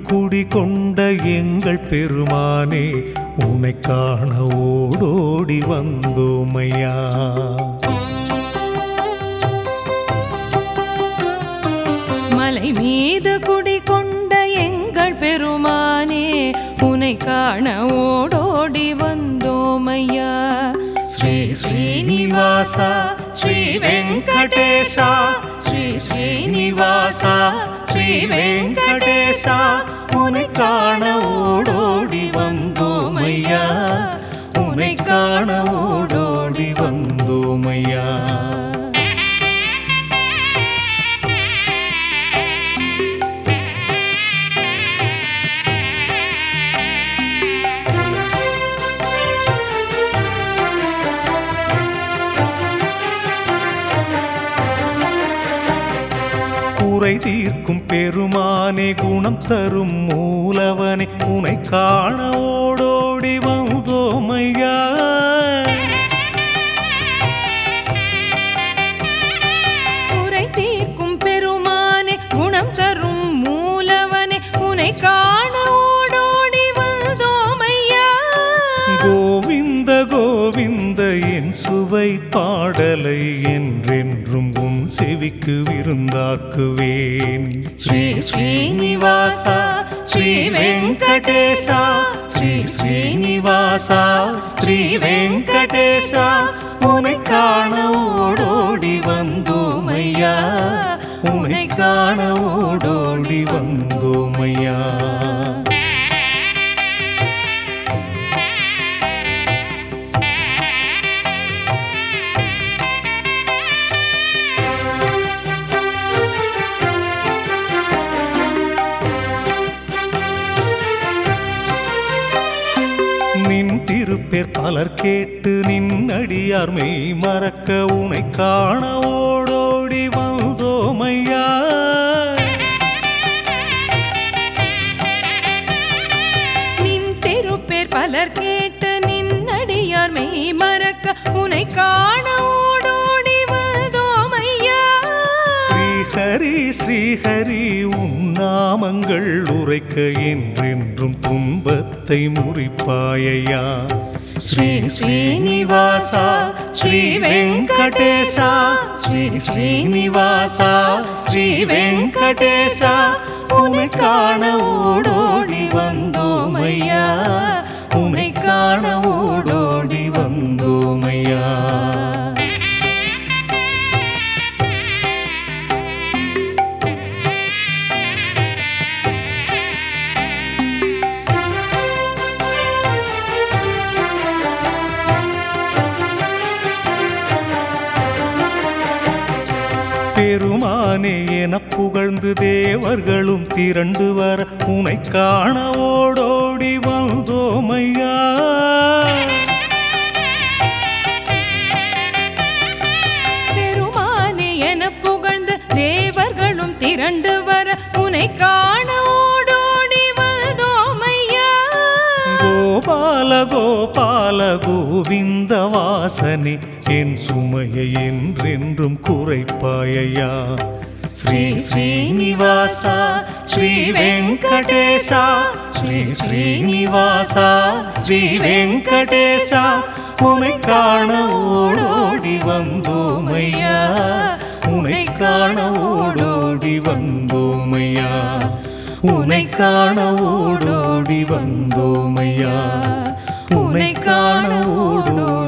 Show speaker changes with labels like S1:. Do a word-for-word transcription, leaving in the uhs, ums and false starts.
S1: குடிகொண்ட எங்கள் பெருமானே உன்னை காண ஓடோடி வந்தோமையா.
S2: மலை மீது குடிகொண்ட எங்கள் பெருமானே உன்னை காண ஓடோடி வந்தோமையா.
S1: ஸ்ரீ ஸ்ரீனிவாசா ஸ்ரீ வெங்கடேசா ஸ்ரீ ஸ்ரீனிவாசா ஸ்ரீ வெங்கடேசா உன்னை காண ஓடோடி வந்தோமையா. உன்னை காண ஓடோடி வந்தோமையா. குறை தீர்க்கும் பெருமானே குணம் தரும் மூலவனே உன்னை காண ஓடோடி வந்தோமையா.
S2: குறை தீர்க்கும் பெருமானே குணம் தரும் மூலவனே உன்னை காண ஓடோடி வந்தோமையா.
S1: கோவிந்த கோவிந்த என் சுவை பாடலை என்றென்றும் உன் செவிக்கு விருந்தாக்குவேன். ஸ்ரீ ஸ்ரீனிவாசா ஸ்ரீ வெங்கடேசா ஸ்ரீ ஸ்ரீனிவாசா ஸ்ரீ வெங்கடேசா உன்னை காண ஓடோடி வந்தோமையா. உன்னை காண ஓடோடி வந்தோமையா. நின் திருப்பேர் பலர் கேட்டு நின் அடியார் மெய் மறக்க உன்னை காண ஓடோடி வந்தோமையா.
S2: நின் திருப்பேர் பலர் கேட்டு நின் அடியார் மெய் மறக்க உன்னை காண ஓடோடி வந்தோமையா.
S1: ஸ்ரீஹரி ஸ்ரீஹரி உன் நாமங்கள் உரைக்க என்றென்றும் துன்பத்தை முறிப்பாயையா. ஸ்ரீ ஸ்ரீனிவாசா ஸ்ரீ வெங்கடேசா ஸ்ரீ ஸ்ரீனிவாசா ஸ்ரீ வெங்கடேசா உன்னை காண ஓடோடி வந்தோமையா. உன்னை காண ஓடோடி வந்தோமையா. பெருமானே என புகழ்ந்து தேவர்களும் திரண்டு வர உன்னை காண ஓடோடி வந்தோமையா.
S2: பெருமானே என புகழ்ந்து தேவர்களும் திரண்டு வர உன்னை காண ஓடோடி வந்தோமையா.
S1: கோபால கோபால கோவிந்த வாசனே என் சுமையை என்றென்றும் குறைப்பாயையா. ஸ்ரீ ஸ்ரீனிவாசா ஸ்ரீ வெங்கடேசா ஸ்ரீ ஸ்ரீனிவாசா ஸ்ரீ வெங்கடேசா உன்னை காண ஓடோடி வந்தோமையா. உன்னை காண ஓடோடி வந்தோமையா. உன்னை காண ஓடோடி வந்தோமையா. உன்னை காண ஓடோடி